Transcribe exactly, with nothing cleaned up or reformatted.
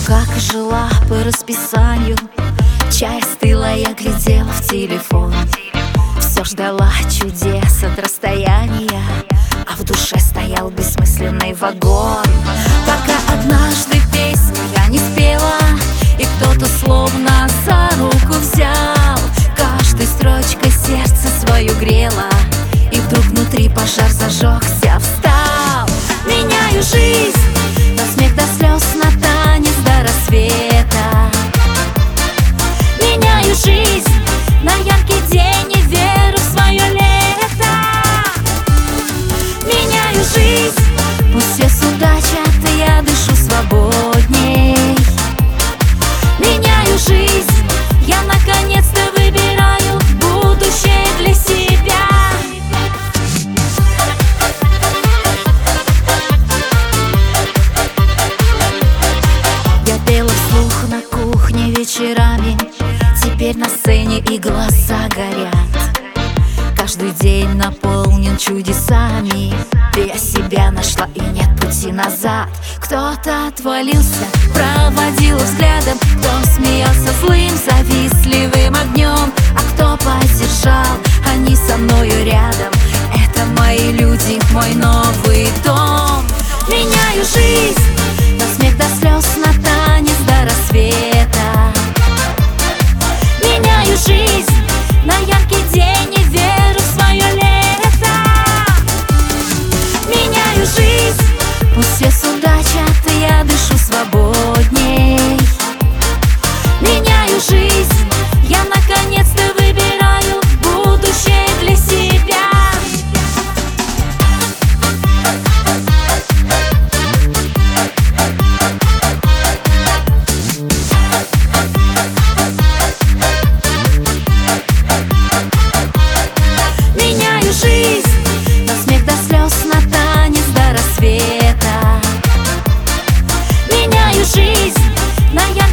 как и жила по расписанию. Чай стыла, я глядела в телефон. Все ждала чудес от расстояния, а в душе стоял бессмысленный вагон. Пока однажды песню я не спела, и кто-то словно за руку взял. Каждой строчкой сердце свое грело, и вдруг внутри пожар зажегся, встал. Меняю жизнь на смех, до слез, на танец, до рассвета. Меняю жизнь на яркий день и веру в свое лето. Меняю жизнь, пусть все судачат, и я дышу свободней. Меняю жизнь, я наконец-то выбираю будущее для себя. Я пела вслух на кухне вечерами, теперь на сцене и глаза горят. Каждый день наполнен чудесами, я себя нашла и нет пути назад. Кто-то отвалился, проводил взглядом, кто смеялся злым, завистливым огнем, а кто поддержал, они со мною рядом. Это мои люди, мой новый дом. Меняю жизнь на смех, до слез, на танец, до рассвета. Меняю жизнь на яркий день и веру в свое лето. Меняю жизнь, пусть все судачат, и я дышу свободней. Меняю жизнь, я наконец-то выбираю будущее для себя. Меняю жизнь на смех, до слез, на танец, до рассвета. Меняю жизнь на яркий